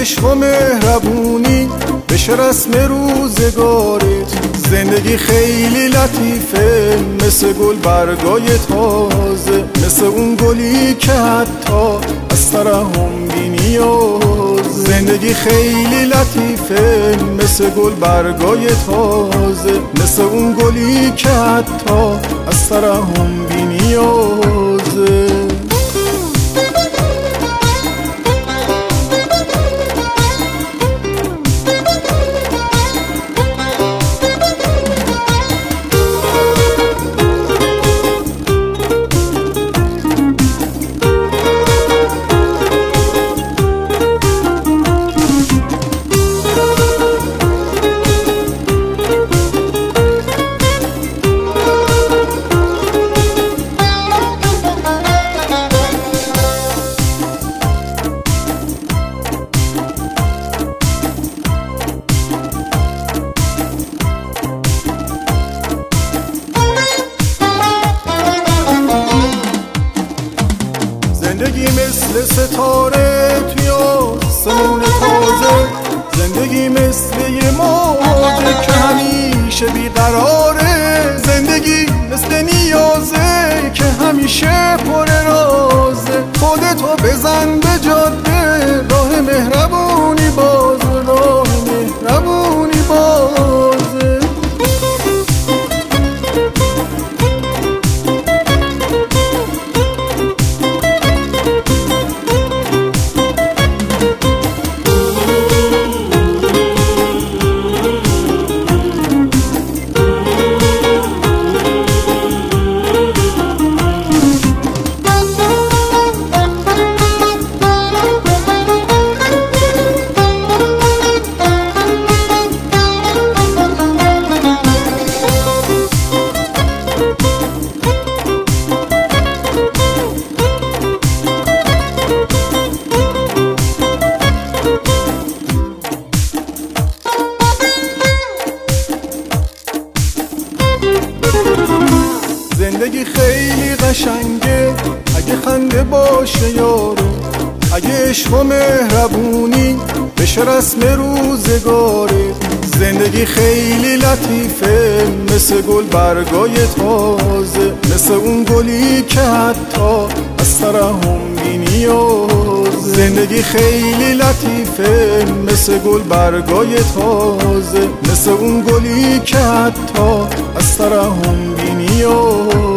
عشق و مهربونی بشه رسم روزگارت. زندگی خیلی لطیفه مثل گل برگای تازه، مثل اون گلی که حتی از ترحم بی نیاز. زندگی خیلی لطیفه مثل گل برگای تازه، مثل اون گلی که حتی از ترحم بی نیازه. زندگی مثل ستاره توی آسمون تازه، زندگی مثل یه موجه که همیشه بیقراره. زندگی مثل نیازه که همیشه پر رازه. خودتو بزن به جاده، راه مهربونی باز، راه مهربونی بازه. زندگی خیلی قشنگه اگه خنده باشه یارو، اگه عشق و مهربونی بشه رسم روزگاره. زندگی خیلی لطیفه مثل گل برگای تازه، مثل اون گلی که حتی از ترحم بی نیاز. زندگی خیلی لطیفه مثل گل برگای تازه، مثل اون گلی که حتی از ترحم بی نیاز.